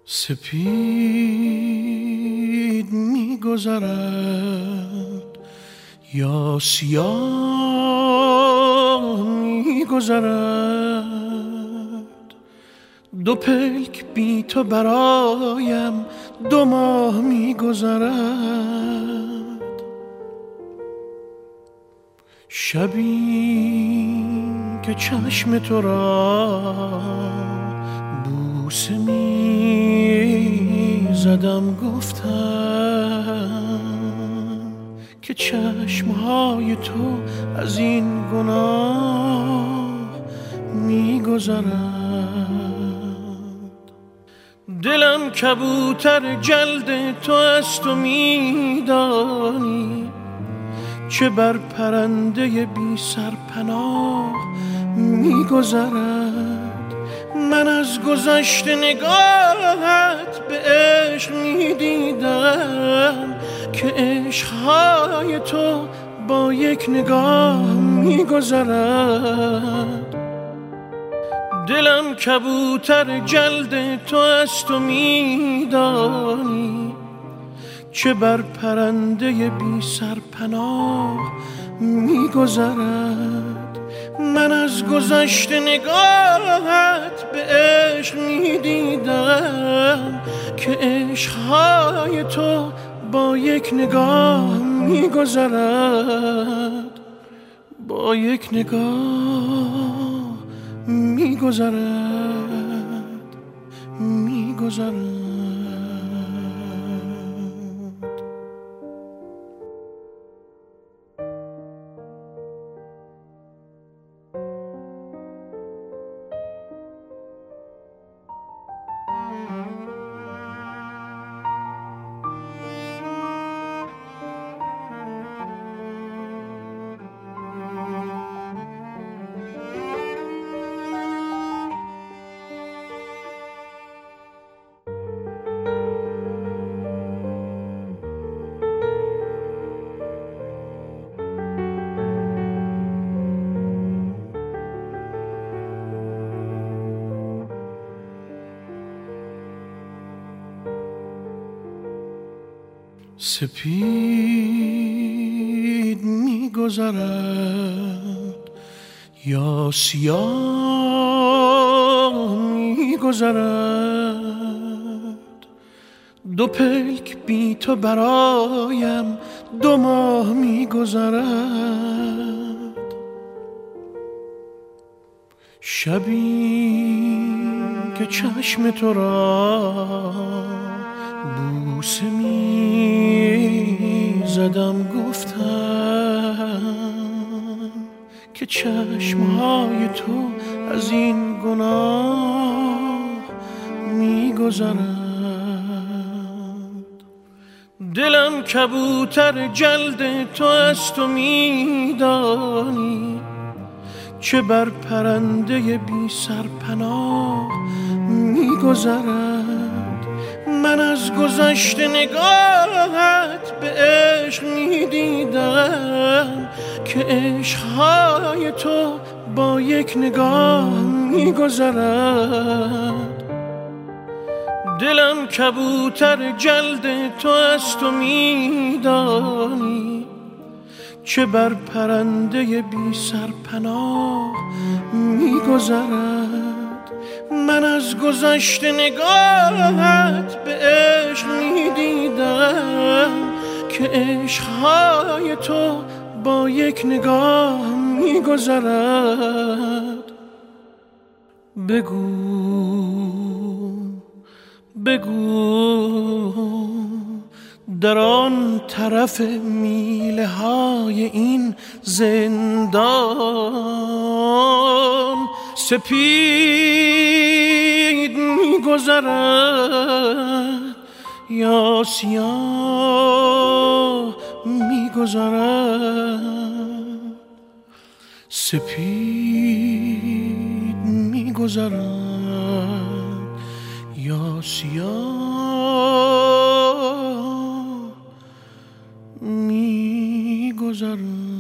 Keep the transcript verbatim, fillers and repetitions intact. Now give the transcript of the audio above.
سپید می گذرد یا سیاه می گذرد، دو پلک بی تو برایم دو ماه می گذرد. شبی که چشم تو را بوسه می زدم گفتم که چشمهای تو از این گناه می گذرد. دلم کبوتر جلد تو است و می دانی چه بر پرنده بی سرپناه می گذرد. من از گذشت نگاهت به عشق می دیدم که عشقهای تو با یک نگاه می گذرد. دلم کبوتر جلد تو است و می دانی چه بر پرنده بی سرپناه می گذرد. من از گذشت نگاهت به عشق می دیدم که عشقهای تو با یک نگاه می گذرد، با یک نگاه می گذرد، می گذرد. سپید می گذرد یا سیاه می گذرد، دو پلک بی تو برایم دو ماه می گذرد. شبی که چشم تو را بوسه می زدم گفتم که چشمهای تو از این گناه می گذرد. دلم کبوتر جلد تو است و می دانی چه بر پرنده بی سرپناه می گذرد. من از گذشت نگاهت به عشق می دیدم که عشقهای تو با یک نگاه می گذرد. دلم کبوتر جلد تو است و می دانی چه بر پرنده بی سرپناه می گذرد. من از گذشت نگاهت به عشق می دیدم که عشقهای تو با یک نگاه می گذرد. بگو بگو در آن طرف میله های این زندان سپید می گذرد یا سیاه می گذرد. سپید می گذرد یا سیاه می گذرد.